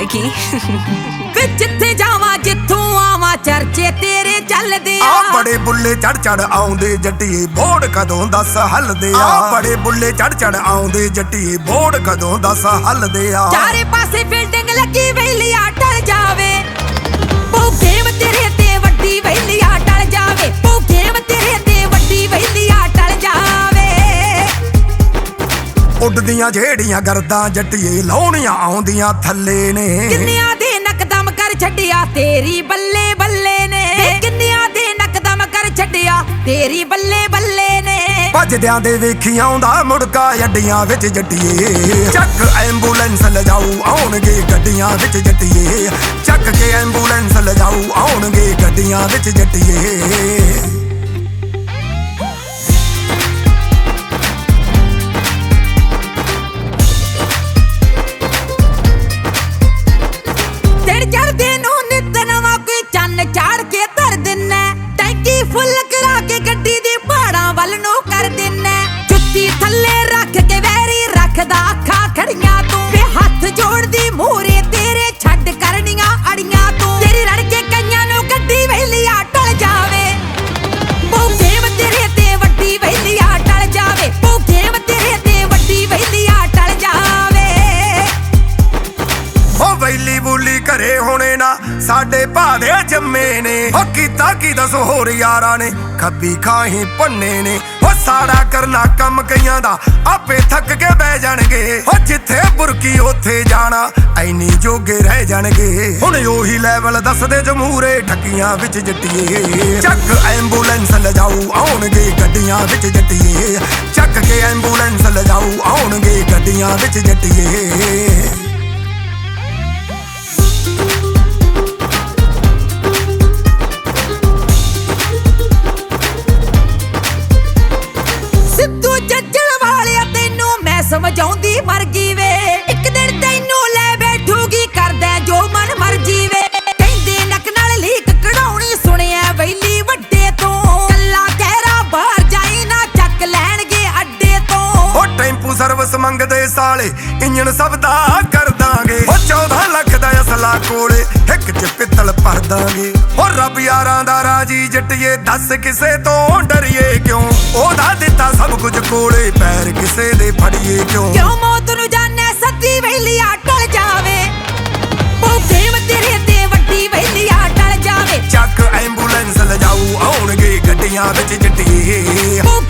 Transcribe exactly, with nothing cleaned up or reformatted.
लिखी जिथे जावा जिथों आवा चर्चे तेरे चलदे आ बड़े बुल्ले चढ़ चढ़ आउंदे जट्टिए बोड़ कदों दस हलदे आ बड़े बुल्ले चढ़ चढ़ आउंदे जट्टिए बोड़ कदों दस हलदे आ चारे पासे बिल्डिंग लगी वेलिया टल जावे भूखे तेरे ते वड्डी वेलिया टल जावे भूखे तेरे ते वड्डी वेलिया टल जावे उड़दियां जेड़ियां गर्दां जट्टिए लाउणियां आउंदियां थल्ले ने किन्नियां दे नकदम कर छड्डिया तेरी बल्ले बल्ले ने किन्नियां दे नकदम कर छड्डिया तेरी बल्ले बल्ले ने भजदियां दे वेखी आउंदा मुड़का अड्डियां विच जट्टिए चक एंबूलेंस लजाऊ आउणगे गड्डियां विच जट्टिए चक के एंबूलेंस लजाऊ आउणगे गड्डियां विच जट्टिए चाड़ के धर दिना टैंकी फुल करा के गड्डी दी पहाड़ा वल नू कर दिना जुत्ती थल्ले रख के वैरी रखदा अखा खड़ियां तू वे हथ जोड़ दी मूरे तेरे छड्ड करनियां अड़ियां तू तेरी रड़ के कईयां नू गड्डी वेलिया टल जावे भूखे तेरे ते वड्डी वेलिया टल जावे भूखे तेरे ते वड्डी वेलिया टल जावे ओ वैली बूली घरे होने ना साडे भादे जम्मे ने ओ कीता की दस होर यारां ने खब्बी खाही भन्ने ने ओ साड़ा करना कम कईयां दा आपे थक के बह जाणगे ओ जिथे बुरकी ओथे जाना ऐनी जोगे रह जाणगे हुण ओही लैवल दसदे जमूरे ठगियां विच जट्टिए चक एंबूलेंस लजाऊ आउणगे गड्डियां विच जट्टिए चक के एंबूलेंस लजाऊ आउणगे गड्डियां विच जट्टिए समझाउंदी मर गई वे एक दिन तैनू ले बैठूगी करदा जो मन मर्जी वे कहंदे नक नाल लीक कढाउणी सुनिया वैली वड्डे तो कल्ला कहरा बाहर जाई ना चक लैणगे अड्डे तो ओ टेंपू सर्विस मंगदे साले इंजन सब दा कर दांगे ओ चौदह लाख दा असला कोले एक च पित्तल भर दांगे ओ रब यारां दा राजी जट्टिए दस किसे तो डरिए क्यों ओदा दिता सब कुछ कोले पैर किसे दे फड़िए क्यों क्यों मौत नू जाने सदी वेलिया टल जावे भूखे तेरे ते वड्डी वेलिया टल जावे चक एंबूलेंस लजाऊ आउणगे गड्डियां विच जट्टिए